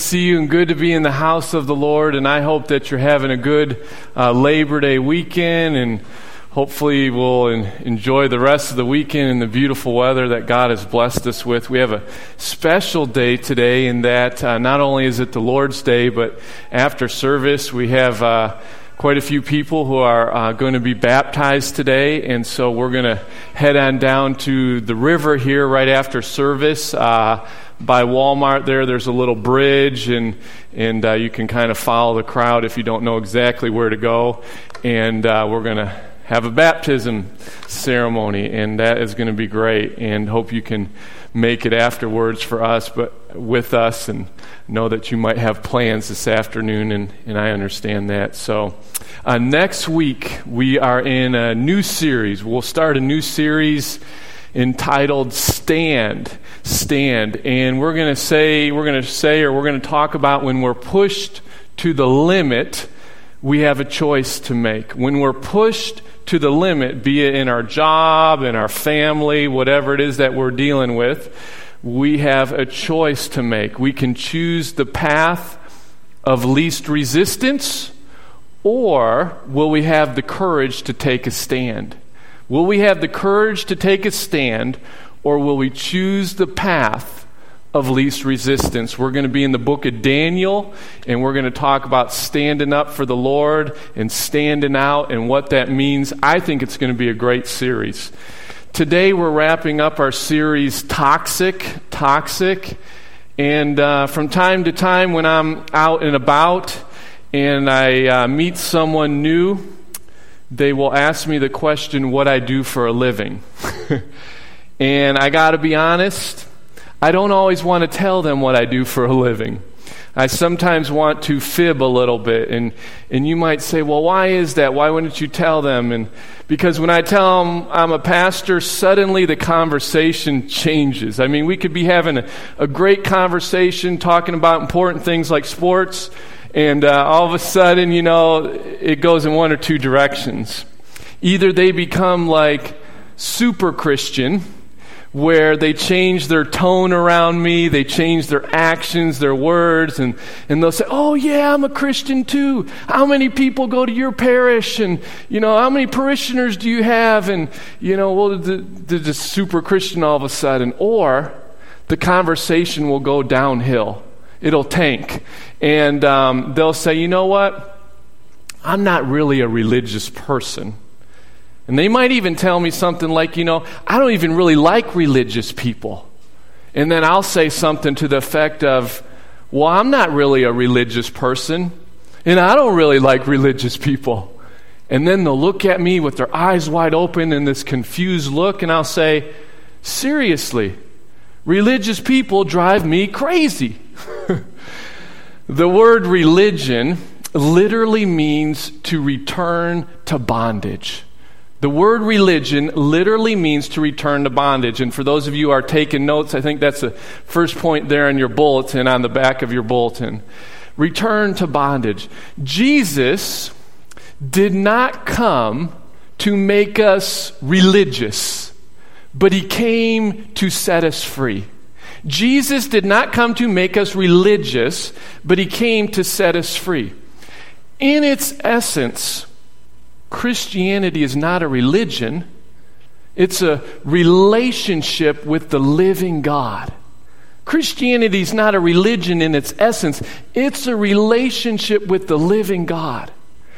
see you and good to be in the house of the Lord. And I hope that you're having a good Labor Day weekend, and hopefully we'll enjoy the rest of the weekend in the beautiful weather that God has blessed us with. We have a special day today in that not only is it the Lord's Day, but after service we have quite a few people who are going to be baptized today, and so we're going to head on down to the river here right after service. By Walmart there's a little bridge, and you can kind of follow the crowd if you don't know exactly where to go, and we're going to have a baptism ceremony, and that is going to be great, and hope you can make it afterwards for us, but with us, and know that you might have plans this afternoon, and I understand that. So next week we are in a new series. We'll start a new series entitled Stand, and we're going to talk about when we're pushed to the limit, we have a choice to make. When we're pushed to the limit, be it in our job, in our family, whatever it is that we're dealing with, we have a choice to make. We can choose the path of least resistance, or will we have the courage to take a stand? Will we have the courage to take a stand, or will we choose the path of least resistance? We're going to be in the book of Daniel, and we're going to talk about standing up for the Lord and standing out and what that means. I think it's going to be a great series. Today we're wrapping up our series Toxic, and from time to time when I'm out and about and I meet someone new, they will ask me the question what I do for a living. And I got to be honest, I don't always want to tell them what I do for a living. I sometimes want to fib a little bit, and you might say, well, why is that? Why wouldn't you tell them? And because when I tell them I'm a pastor, suddenly the conversation changes. I mean, we could be having a great conversation talking about important things like sports, and all of a sudden, it goes in one or two directions. Either they become like super Christian, where they change their tone around me, they change their actions, their words, and they'll say, oh yeah, I'm a Christian too. How many people go to your parish? And, how many parishioners do you have? And, they're just super Christian all of a sudden. Or the conversation will go downhill. It'll tank. And they'll say, you know what? I'm not really a religious person. And they might even tell me something like, I don't even really like religious people. And then I'll say something to the effect of, well, I'm not really a religious person, and I don't really like religious people. And then they'll look at me with their eyes wide open in this confused look, and I'll say, seriously, religious people drive me crazy. The word religion literally means to return to bondage. The word religion literally means to return to bondage. And for those of you who are taking notes, I think that's the first point there in your bulletin, on the back of your bulletin. Return to bondage. Jesus did not come to make us religious, but he came to set us free. Jesus did not come to make us religious, but he came to set us free. In its essence, Christianity is not a religion. It's a relationship with the living God. Christianity is not a religion in its essence. It's a relationship with the living God.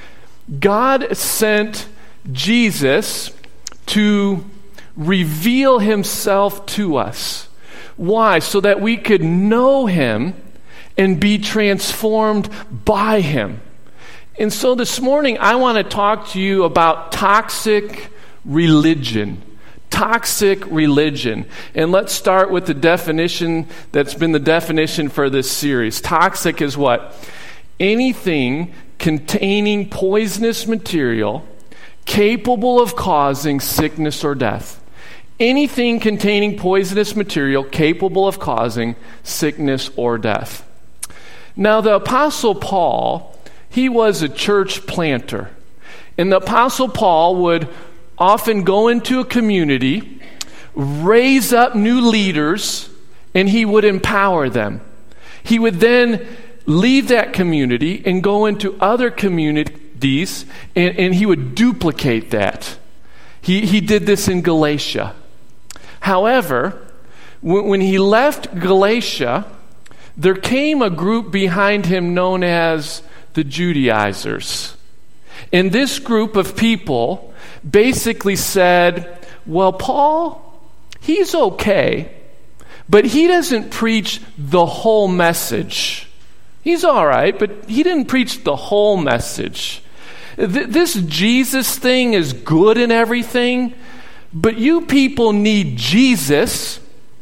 God sent Jesus to reveal himself to us. Why? So that we could know him and be transformed by him. And so this morning, I want to talk to you about toxic religion. Toxic religion. And let's start with the definition that's been the definition for this series. Toxic is what? Anything containing poisonous material capable of causing sickness or death. Anything containing poisonous material capable of causing sickness or death. Now, the Apostle Paul, he was a church planter. And the Apostle Paul would often go into a community, raise up new leaders, and he would empower them. He would then leave that community and go into other communities, and he would duplicate that. He did this in Galatia. However, when he left Galatia, there came a group behind him known as the Judaizers. And this group of people basically said, well, Paul, he's okay, but he doesn't preach the whole message. He's all right, but he didn't preach the whole message. This Jesus thing is good and everything, but you people need Jesus,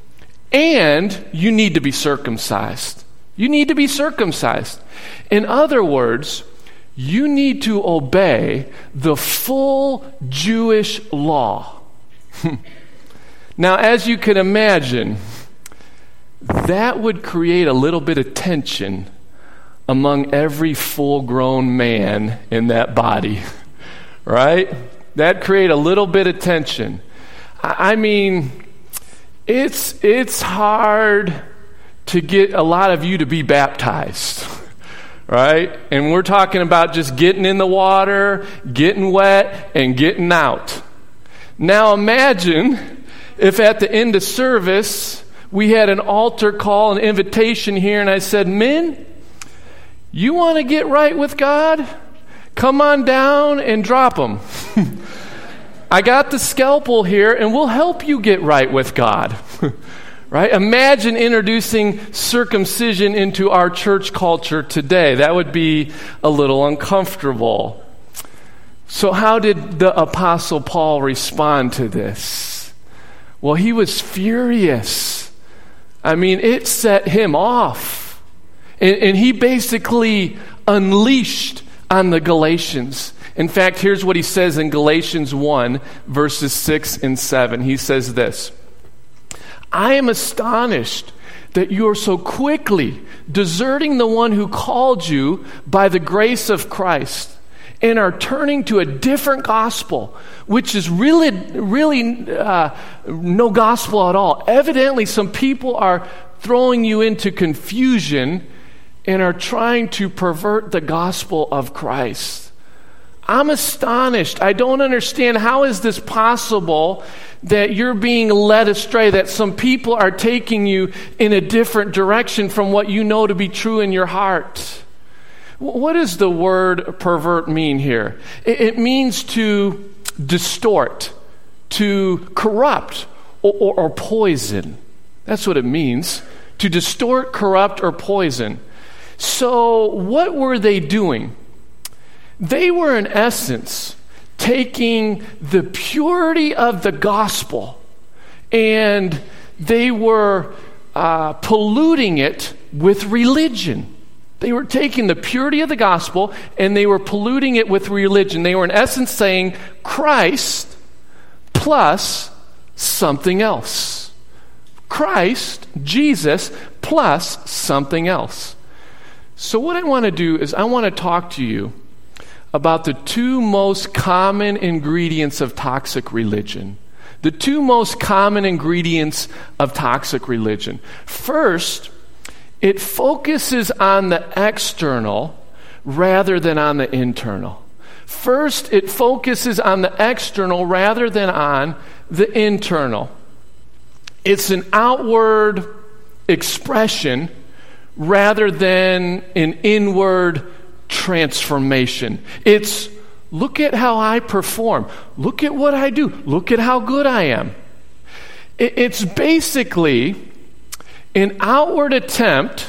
and you need to be circumcised. You need to be circumcised. In other words, you need to obey the full Jewish law. Now, as you can imagine, that would create a little bit of tension among every full-grown man in that body, right? That'd create a little bit of tension. I mean, it's hard to get a lot of you to be baptized, right? And we're talking about just getting in the water, getting wet, and getting out. Now imagine if at the end of service we had an altar call, an invitation here, and I said, men, you want to get right with God? Come on down and drop them. I got the scalpel here, and we'll help you get right with God. Right? Imagine introducing circumcision into our church culture today. That would be a little uncomfortable. So how did the Apostle Paul respond to this? Well, he was furious. I mean, it set him off. And he basically unleashed on the Galatians. In fact, here's what he says in Galatians 1, verses 6 and 7. He says this, I am astonished that you are so quickly deserting the one who called you by the grace of Christ and are turning to a different gospel, which is really no gospel at all. Evidently, some people are throwing you into confusion and are trying to pervert the gospel of Christ. I'm astonished. I don't understand. How is this possible that you're being led astray, that some people are taking you in a different direction from what you know to be true in your heart? What does the word pervert mean here? It means to distort, to corrupt, or poison. That's what it means, to distort, corrupt, or poison. So what were they doing? They were, in essence, taking the purity of the gospel and they were polluting it with religion. They were taking the purity of the gospel and they were polluting it with religion. They were, in essence, saying Christ plus something else. Christ, Jesus, plus something else. So what I want to do is I want to talk to you about the two most common ingredients of toxic religion. The two most common ingredients of toxic religion. First, it focuses on the external rather than on the internal. First, it focuses on the external rather than on the internal. It's an outward expression rather than an inward transformation. It's, look at how I perform. Look at what I do. Look at how good I am. It's basically an outward attempt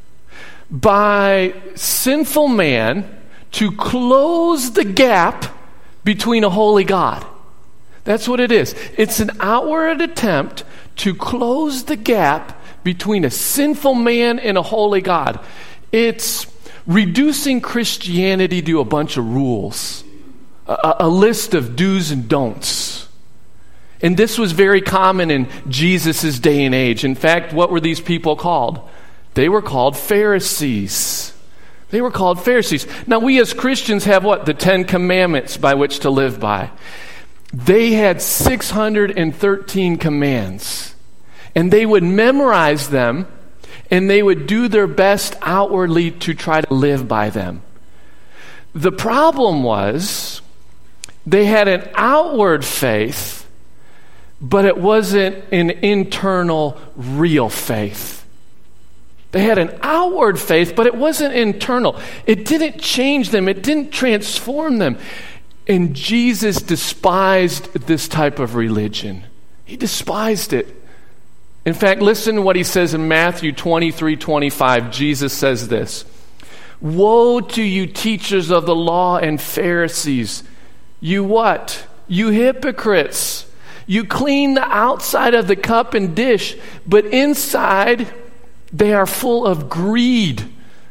by sinful man to close the gap between a holy God. That's what it is. It's an outward attempt to close the gap between a sinful man and a holy God. It's reducing Christianity to a bunch of rules, a list of do's and don'ts. And this was very common in Jesus' day and age. In fact, what were these people called? They were called Pharisees. They were called Pharisees. Now, we as Christians have what? The 10 Commandments by which to live by. They had 613 commands. And they would memorize them, and they would do their best outwardly to try to live by them. The problem was they had an outward faith, but it wasn't an internal, real faith. They had an outward faith, but it wasn't internal. It didn't change them. It didn't transform them. And Jesus despised this type of religion. He despised it. In fact, listen to what he says in Matthew 23:25. Jesus says this, "Woe to you, teachers of the law and Pharisees. You what? You hypocrites. You clean the outside of the cup and dish, but inside they are full of greed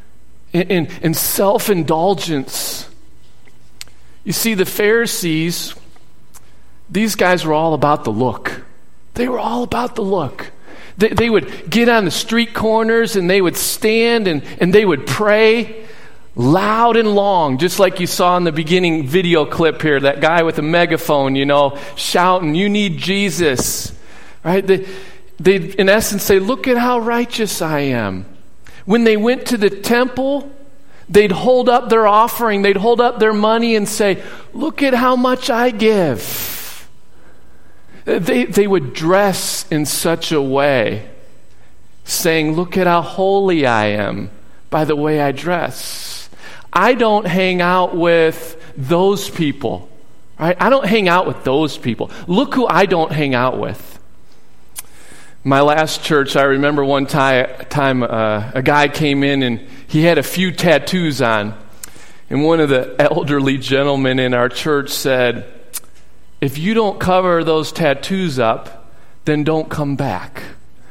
and self-indulgence." You see, the Pharisees, these guys were all about the look. They were all about the look. They would get on the street corners and they would stand and they would pray loud and long, just like you saw in the beginning video clip here, that guy with a megaphone, shouting, "You need Jesus." Right? They in essence say, "Look at how righteous I am." When they went to the temple, they'd hold up their offering, they'd hold up their money and say, "Look at how much I give." They would dress in such a way, saying, "Look at how holy I am by the way I dress." I don't hang out with those people. Right? I don't hang out with those people. Look who I don't hang out with. My last church, I remember one time a guy came in and he had a few tattoos on. And one of the elderly gentlemen in our church said, "If you don't cover those tattoos up, then don't come back."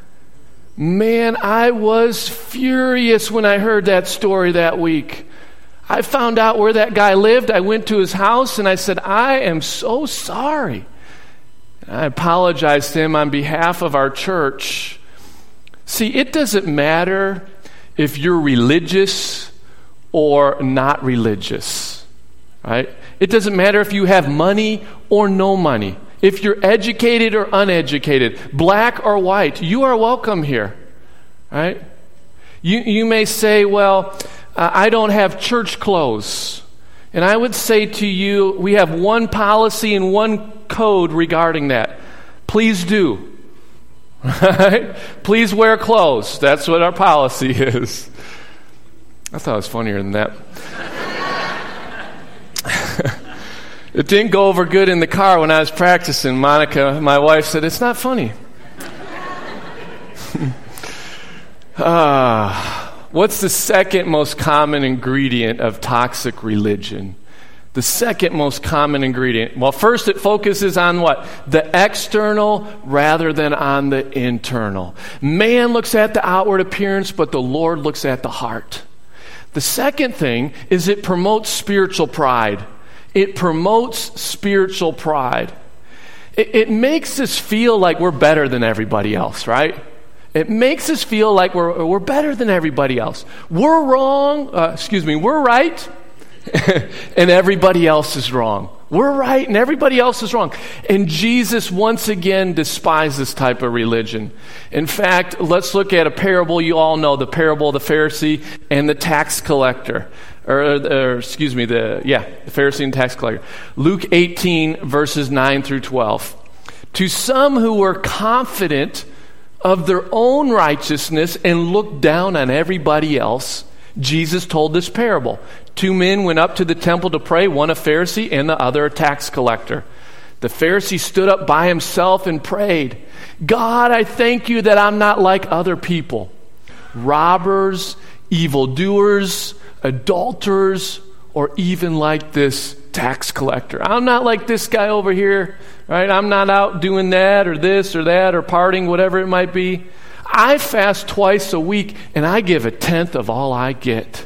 Man, I was furious when I heard that story that week. I found out where that guy lived. I went to his house and I said, "I am so sorry." I apologize to him on behalf of our church. See, it doesn't matter if you're religious or not religious, right? It doesn't matter if you have money or no money, if you're educated or uneducated, black or white. You are welcome here, right? You may say, "Well, I don't have church clothes." And I would say to you, we have one policy and one code regarding that. Please do. Right? Please wear clothes. That's what our policy is. I thought it was funnier than that. It didn't go over good in the car when I was practicing. Monica, my wife, said, "It's not funny." What's the second most common ingredient of toxic religion? The second most common ingredient. Well, first it focuses on what? The external rather than on the internal. Man looks at the outward appearance, but the Lord looks at the heart. The second thing is it promotes spiritual pride. It promotes spiritual pride. It makes us feel like we're better than everybody else, right? It makes us feel like we're better than everybody else. We're right, and everybody else is wrong. We're right, and everybody else is wrong. And Jesus, once again, despised this type of religion. In fact, let's look at a parable you all know, the parable of the Pharisee and the tax collector. The Pharisee and tax collector. Luke 18, verses 9 through 12. To some who were confident of their own righteousness and looked down on everybody else, Jesus told this parable. 2 men went up to the temple to pray, one a Pharisee and the other a tax collector. The Pharisee stood up by himself and prayed, "God, I thank you that I'm not like other people, robbers, evildoers, adulterers, or even like this tax collector. I'm not like this guy over here, right? I'm not out doing that or this or that or partying, whatever it might be. I fast twice a week and I give 1/10 of all I get."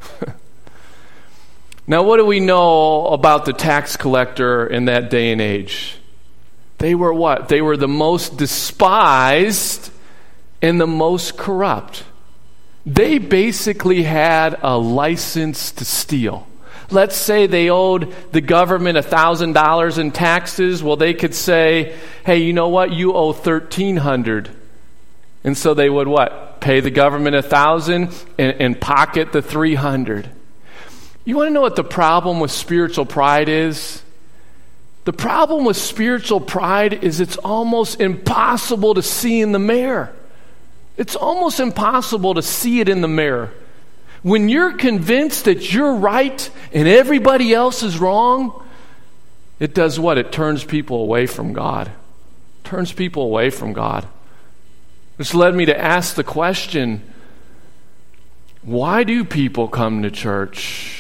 Now, what do we know about the tax collector in that day and age? They were what? They were the most despised and the most corrupt. They basically had a license to steal. Let's say they owed the government $1,000 in taxes. Well, they could say, "Hey, you know what? You owe $1,300. And so they would what? Pay the government $1,000 and pocket the $300. You want to know what the problem with spiritual pride is? The problem with spiritual pride is it's almost impossible to see in the mirror. It's almost impossible to see it in the mirror. When you're convinced that you're right and everybody else is wrong, it does what? It turns people away from God. Turns people away from God. This led me to ask the question, why do people come to church?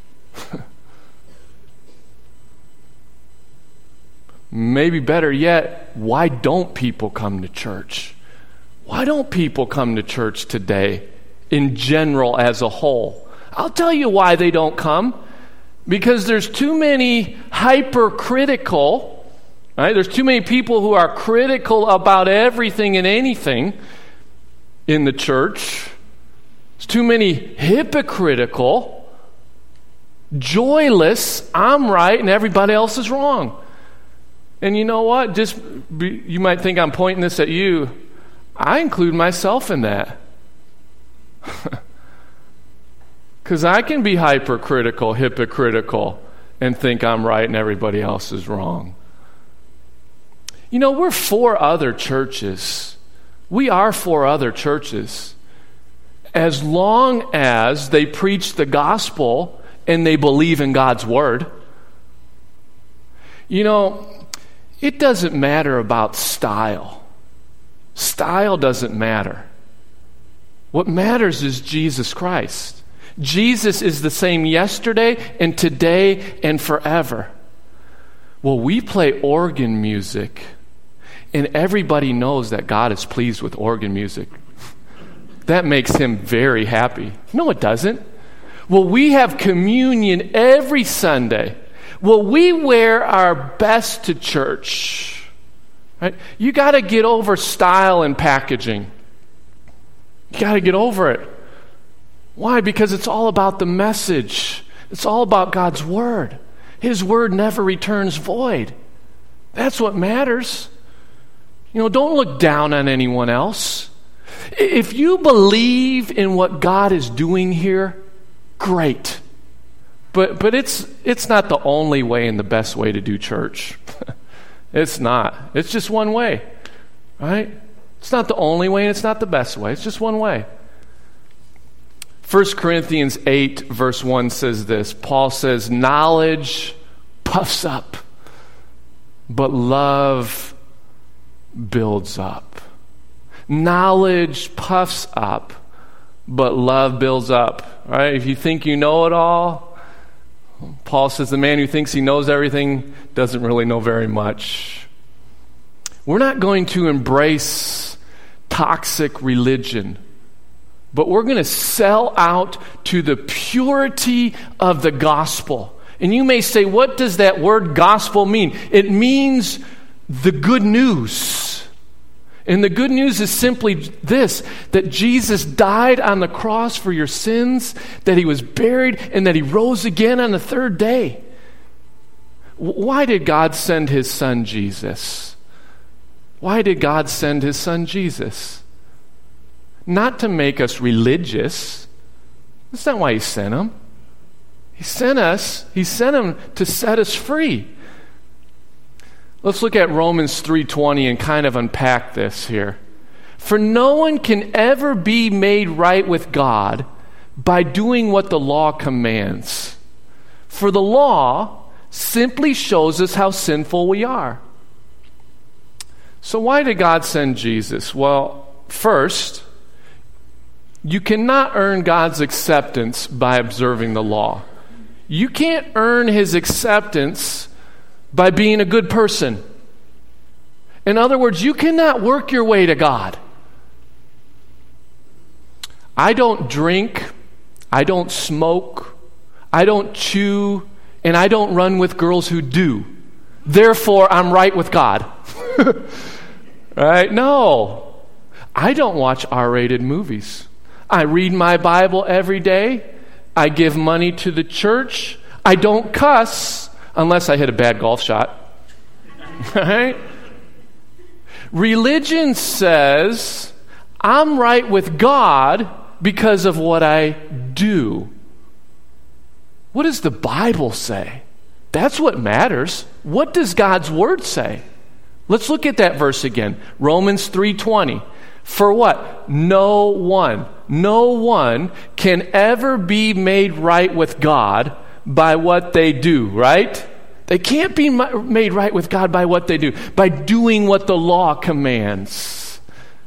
Maybe better yet, why don't people come to church? Why don't people come to church today in general as a whole? I'll tell you why they don't come. Because there's too many hypercritical, right? There's too many people who are critical about everything and anything in the church. There's too many hypocritical, joyless, I'm right and everybody else is wrong. And you know what? You might think I'm pointing this at you. I include myself in that. Because I can be hypercritical, hypocritical, and think I'm right and everybody else is wrong. You know, we're for other churches. We are for other churches. As long as they preach the gospel and they believe in God's word. You know, it doesn't matter about style. Style doesn't matter. What matters is Jesus Christ. Jesus is the same yesterday and today and forever. Well, we play organ music, and everybody knows that God is pleased with organ music. That makes him very happy. No, it doesn't. Well, we have communion every Sunday. Well, we wear our best to church. Right? You got to get over style and packaging. You got to get over it. Why? Because it's all about the message. It's all about God's word. His word never returns void. That's what matters. You know, don't look down on anyone else. If you believe in what God is doing here, great. But it's not the only way and the best way to do church. It's not. It's just one way, right? It's not the only way and it's not the best way. It's just one way. 1 Corinthians 8 verse 1 says this. Paul says, knowledge puffs up, but love builds up. Knowledge puffs up, but love builds up. Right? If you think you know it all, Paul says the man who thinks he knows everything doesn't really know very much. We're not going to embrace toxic religion, but we're going to sell out to the purity of the gospel. And you may say, what does that word gospel mean? It means the good news. And the good news is simply this, that Jesus died on the cross for your sins, that he was buried, and that he rose again on the third day. Why did God send his son Jesus? Why did God send his son Jesus? Not to make us religious. That's not why he sent him. He sent him to set us free. Let's look at Romans 3:20 and kind of unpack this here. For no one can ever be made right with God by doing what the law commands. For the law simply shows us how sinful we are. So why did God send Jesus? Well, first, you cannot earn God's acceptance by observing the law. You can't earn his acceptance by being a good person. In other words, you cannot work your way to God. I don't drink, I don't smoke, I don't chew, and I don't run with girls who do. Therefore, I'm right with God. Right? No. I don't watch R-rated movies. I read my Bible every day. I give money to the church. I don't cuss unless I hit a bad golf shot. Right? Religion says, I'm right with God because of what I do. What does the Bible say? That's what matters. What does God's Word say? Let's look at that verse again. Romans 3:20. For what? No one can ever be made right with God by what they do, right? They can't be made right with God by what they do, by doing what the law commands.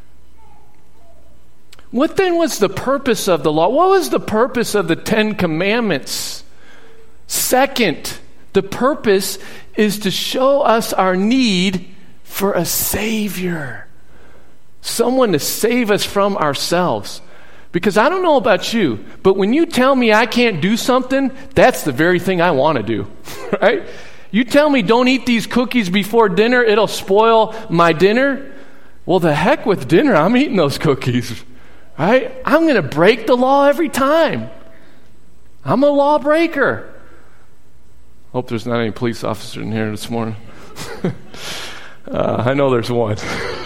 What then was the purpose of the law? What was the purpose of the 10 Commandments? Second, the purpose is to show us our need for a Savior. Someone to save us from ourselves. Because I don't know about you, but when you tell me I can't do something, that's the very thing I want to do, right? You tell me don't eat these cookies before dinner, it'll spoil my dinner. Well, the heck with dinner, I'm eating those cookies, right? I'm going to break the law every time. I'm a lawbreaker. Hope there's not any police officer in here this morning. I know there's one.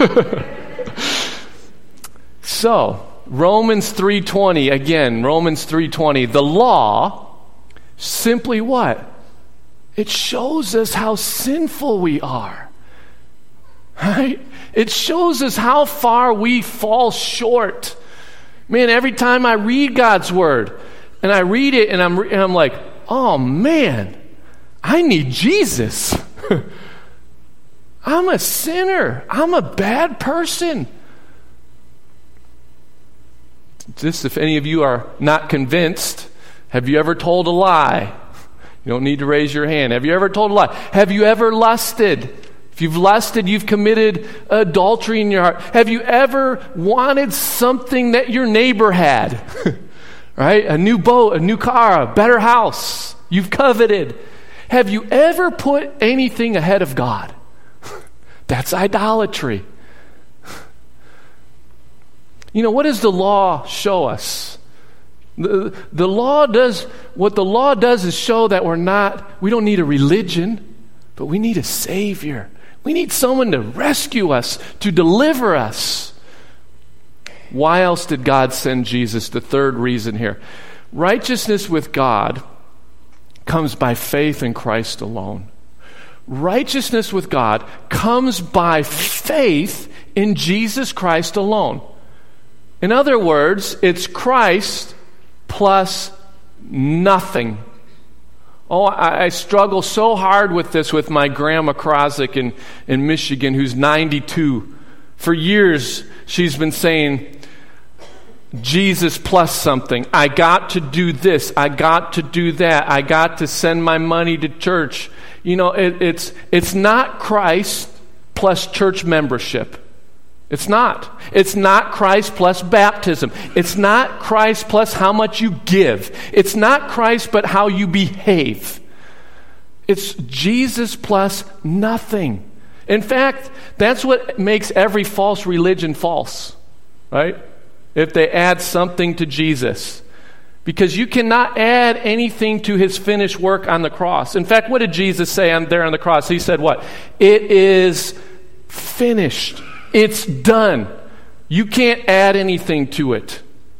So, Romans 3:20, again, Romans 3:20, the law simply what? It shows us how sinful we are, right? It shows us how far we fall short. Man, every time I read God's Word, and I read it, and I'm like, oh man, I need Jesus. I'm a sinner. I'm a bad person. Just if any of you are not convinced, have you ever told a lie? You don't need to raise your hand. Have you ever told a lie? Have you ever lusted? If you've lusted, you've committed adultery in your heart. Have you ever wanted something that your neighbor had? Right? A new boat, a new car, a better house. You've coveted. Have you ever put anything ahead of God? That's idolatry. You know, what does the law show us? The law does, what the law does is show that we don't need a religion, but we need a Savior. We need someone to rescue us, to deliver us. Why else did God send Jesus? The third reason here. Righteousness with God comes by faith in Christ alone. Righteousness with God comes by faith in Jesus Christ alone. In other words, it's Christ plus nothing. Oh, I struggle so hard with this with my grandma Krozik in Michigan, who's 92. For years, she's been saying, Jesus plus something. I got to do this. I got to do that. I got to send my money to church. You know, it's not Christ plus church membership. It's not. It's not Christ plus baptism. It's not Christ plus how much you give. It's not Christ but how you behave. It's Jesus plus nothing. In fact, that's what makes every false religion false, right? If they add something to Jesus. Because you cannot add anything to his finished work on the cross. In fact, what did Jesus say there on the cross? He said what? It is finished. It's done. You can't add anything to it.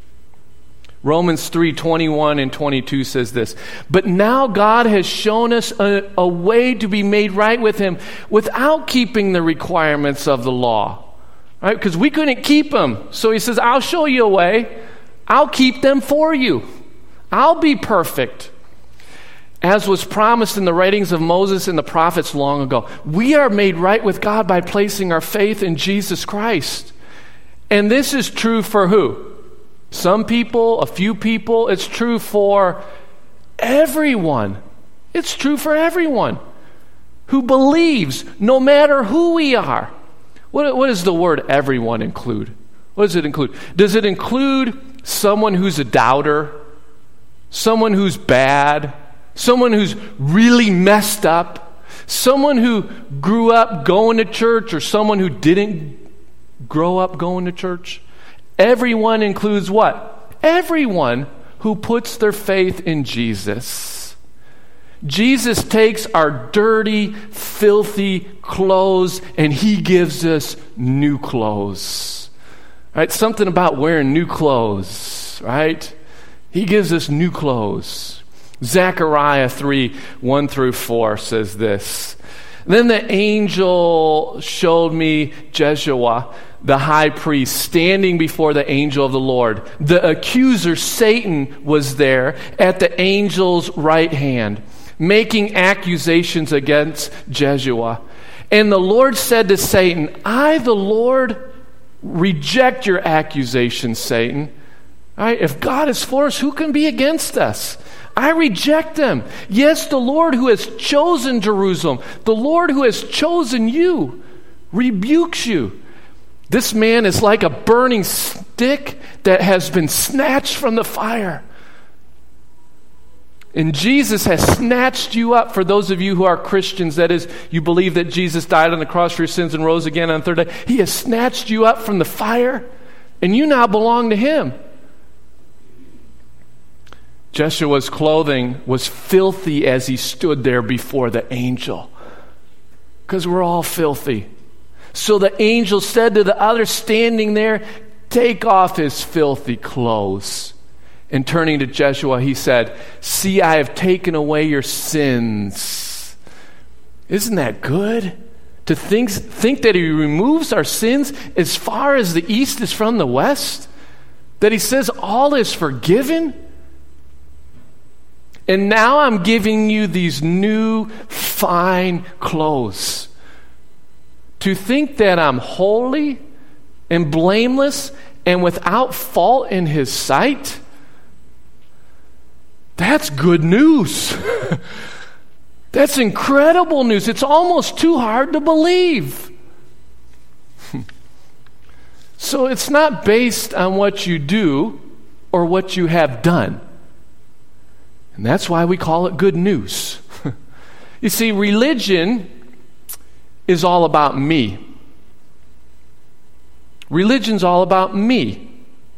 Romans 3:21 and 22 says this. But now God has shown us a way to be made right with him without keeping the requirements of the law. Right? Because we couldn't keep them. So he says, I'll show you a way. I'll keep them for you. I'll be perfect. As was promised in the writings of Moses and the prophets long ago, we are made right with God by placing our faith in Jesus Christ. And this is true for who? Some people, a few people. It's true for everyone. It's true for everyone who believes, no matter who we are. What does the word everyone include? What does it include? Does it include someone who's a doubter? Someone who's bad? Someone who's really messed up? Someone who grew up going to church or someone who didn't grow up going to church? Everyone includes what? Everyone who puts their faith in Jesus. Jesus takes our dirty, filthy clothes and he gives us new clothes. Right? Something about wearing new clothes, right? He gives us new clothes. Zechariah 3:1-4 says this. Then the angel showed me Jeshua, the high priest, standing before the angel of the Lord. The accuser, Satan, was there at the angel's right hand, making accusations against Jeshua. And the Lord said to Satan, I, the Lord, reject your accusations, Satan. All right, if God is for us, who can be against us? I reject them. Yes, the Lord who has chosen Jerusalem, the Lord who has chosen you, rebukes you. This man is like a burning stick that has been snatched from the fire. And Jesus has snatched you up. For those of you who are Christians, that is, you believe that Jesus died on the cross for your sins and rose again on the third day. He has snatched you up from the fire, and you now belong to him. Jeshua's clothing was filthy as he stood there before the angel. Because we're all filthy. So the angel said to the other standing there, take off his filthy clothes. And turning to Jeshua, he said, see, I have taken away your sins. Isn't that good? To think that he removes our sins as far as the east is from the west? That he says all is forgiven? And now I'm giving you these new fine clothes. To think that I'm holy and blameless and without fault in his sight, that's good news. That's incredible news. It's almost too hard to believe. So it's not based on what you do or what you have done. And that's why we call it good news. You see, religion is all about me. Religion's all about me.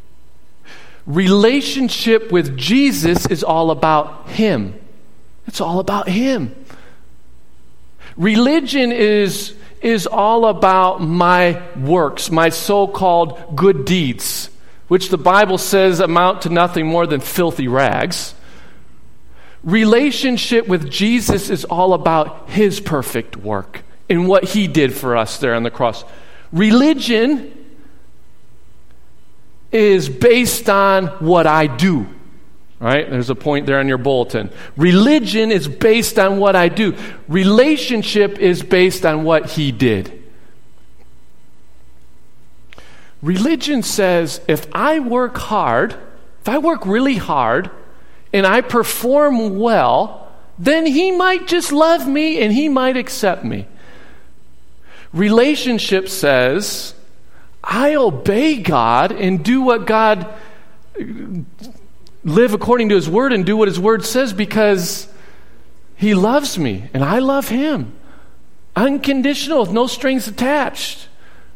Relationship with Jesus is all about him. It's all about him. Religion is all about my works, my so-called good deeds, which the Bible says amount to nothing more than filthy rags. Relationship with Jesus is all about his perfect work and what he did for us there on the cross. Religion is based on what I do. Right? There's a point there on your bulletin. Religion is based on what I do. Relationship is based on what he did. Religion says if I work hard, if I work really hard, and I perform well, then he might just love me and he might accept me. Relationship says, I obey God and do what God, live according to his word and do what his word says because he loves me and I love him. Unconditional with no strings attached.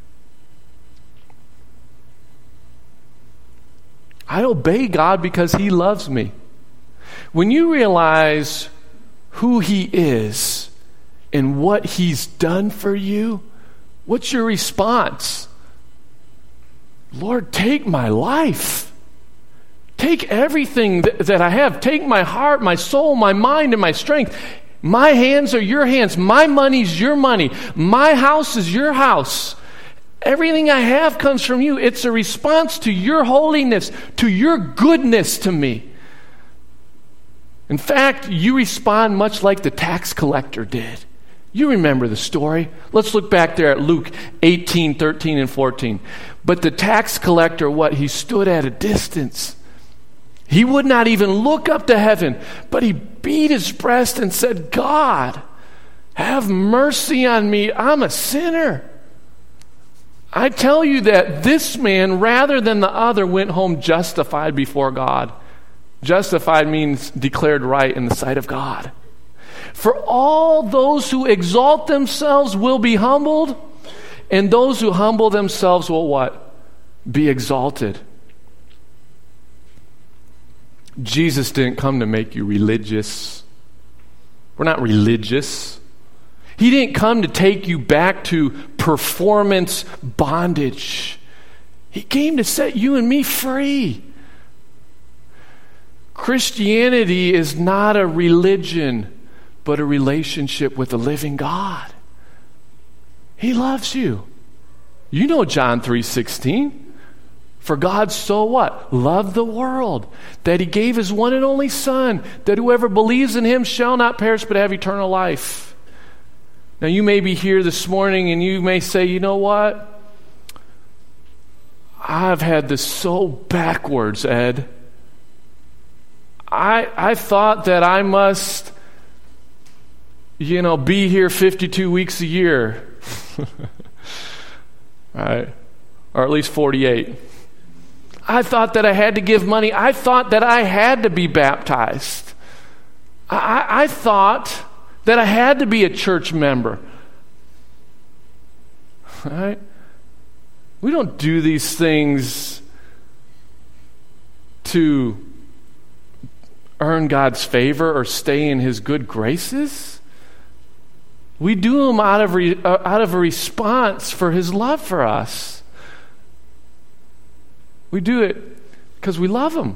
I obey God because he loves me. When you realize who he is and what he's done for you, what's your response? Lord, take my life. Take everything that I have. Take my heart, my soul, my mind, and my strength. My hands are your hands. My money's your money. My house is your house. Everything I have comes from you. It's a response to your holiness, to your goodness to me. In fact, you respond much like the tax collector did. You remember the story. Let's look back there at Luke 18, 13, and 14. But the tax collector, he stood at a distance. He would not even look up to heaven, but he beat his breast and said, God, have mercy on me. I'm a sinner. I tell you that this man, rather than the other, went home justified before God. Justified means declared right in the sight of God. For all those who exalt themselves will be humbled, and those who humble themselves will what? Be exalted. Jesus didn't come to make you religious. We're not religious. He didn't come to take you back to performance bondage. He came to set you and me free. Christianity is not a religion, but a relationship with the living God. He loves you. You know John 3:16. For God so what? Loved the world, that he gave his one and only Son, that whoever believes in him shall not perish but have eternal life. Now you may be here this morning and you may say, you know what? I've had this so backwards, Ed. I thought that I must, be here 52 weeks a year. Right? Or at least 48. I thought that I had to give money. I thought that I had to be baptized. I thought that I had to be a church member. Right? We don't do these things to earn God's favor or stay in his good graces. We do them out of a response for his love for us. We do it because we love him.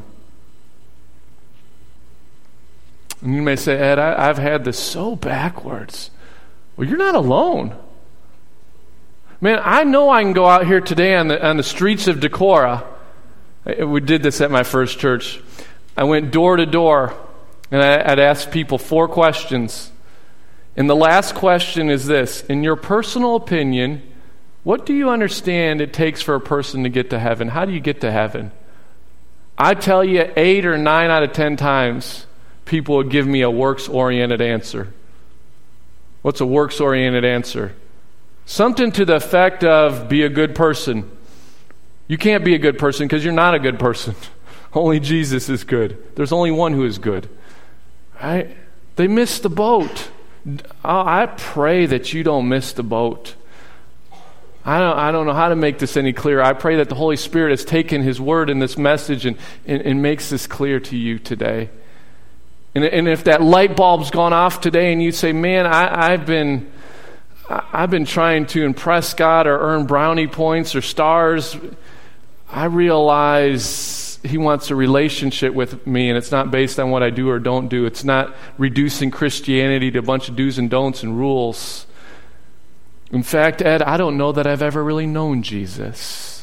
And you may say, Ed, I've had this so backwards. Well, you're not alone. Man, I know I can go out here today on the streets of Decorah. We did this at my first church. I went door to door, and I'd ask people 4 questions. And the last question is this: in your personal opinion, what do you understand it takes for a person to get to heaven? How do you get to heaven? I tell you, 8 or 9 out of 10 times, people would give me a works-oriented answer. What's a works-oriented answer? Something to the effect of, be a good person. You can't be a good person because you're not a good person. Only Jesus is good. There's only one who is good. Right? They missed the boat. I pray that you don't miss the boat. I don't know how to make this any clearer. I pray that the Holy Spirit has taken his word in this message and makes this clear to you today. And if that light bulb's gone off today and you say, man, I've been trying to impress God or earn brownie points or stars, I realize he wants a relationship with me, and it's not based on what I do or don't do. It's not reducing Christianity to a bunch of do's and don'ts and rules. In fact, Ed, I don't know that I've ever really known Jesus.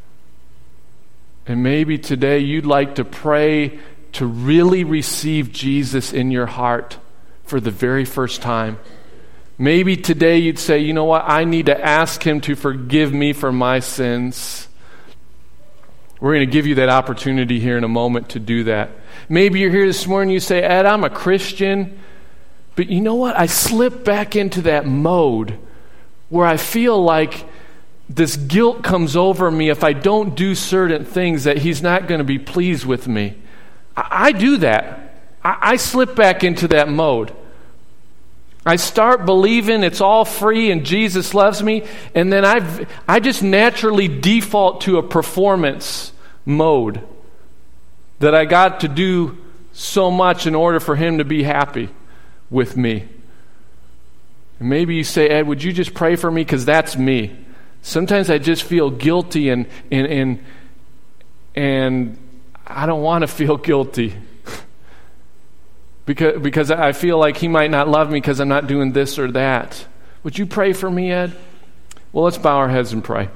And maybe today you'd like to pray to really receive Jesus in your heart for the very first time. Maybe today you'd say, you know what, I need to ask him to forgive me for my sins. We're going to give you that opportunity here in a moment to do that. Maybe you're here this morning and you say, Ed, I'm a Christian, but you know what, I slip back into that mode where I feel like this guilt comes over me if I don't do certain things, that he's not going to be pleased with me. I do that. I slip back into that mode. I start believing it's all free and Jesus loves me, and then I just naturally default to a performance mode that I got to do so much in order for him to be happy with me. And maybe you say, Ed, would you just pray for me? Because that's me. Sometimes I just feel guilty and I don't want to feel guilty. Because I feel like he might not love me because I'm not doing this or that. Would you pray for me, Ed? Well, let's bow our heads and pray.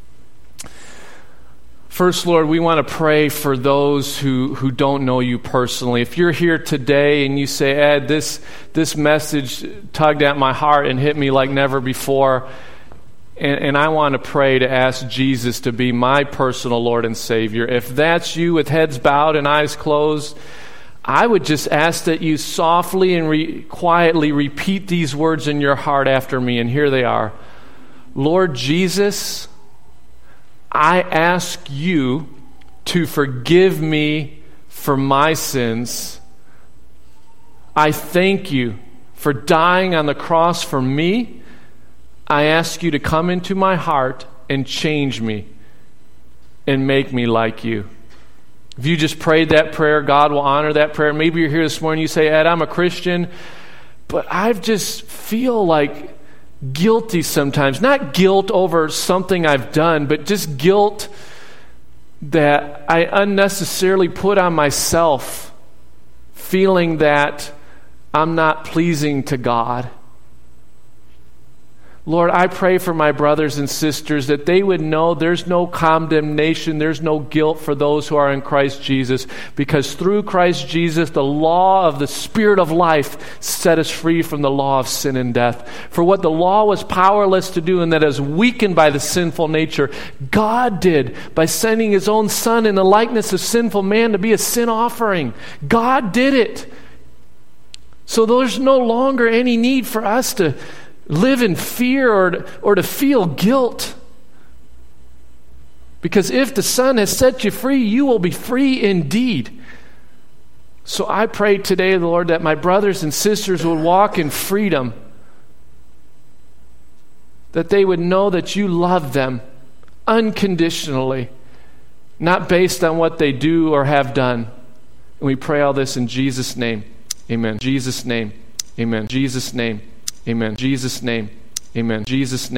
First, Lord, we want to pray for those who don't know you personally. If you're here today and you say, Ed, this message tugged at my heart and hit me like never before, and I want to pray to ask Jesus to be my personal Lord and Savior. If that's you with heads bowed and eyes closed, I would just ask that you softly and quietly repeat these words in your heart after me, and here they are. Lord Jesus, I ask you to forgive me for my sins. I thank you for dying on the cross for me. I ask you to come into my heart and change me and make me like you. If you just prayed that prayer, God will honor that prayer. Maybe you're here this morning, you say, Ed, I'm a Christian, but I just feel like guilty sometimes. Not guilt over something I've done, but just guilt that I unnecessarily put on myself, feeling that I'm not pleasing to God. Lord, I pray for my brothers and sisters that they would know there's no condemnation, there's no guilt for those who are in Christ Jesus, because through Christ Jesus, the law of the Spirit of life set us free from the law of sin and death. For what the law was powerless to do, and that is weakened by the sinful nature, God did by sending His own Son in the likeness of sinful man to be a sin offering. God did it. So there's no longer any need for us to live in fear or to feel guilt. Because if the Son has set you free, you will be free indeed. So I pray today, Lord, that my brothers and sisters would walk in freedom, that they would know that you love them unconditionally, not based on what they do or have done. And we pray all this in Jesus' name. Amen. Jesus' name. Amen. Jesus' name. Amen. Jesus' name. Amen. Jesus' name.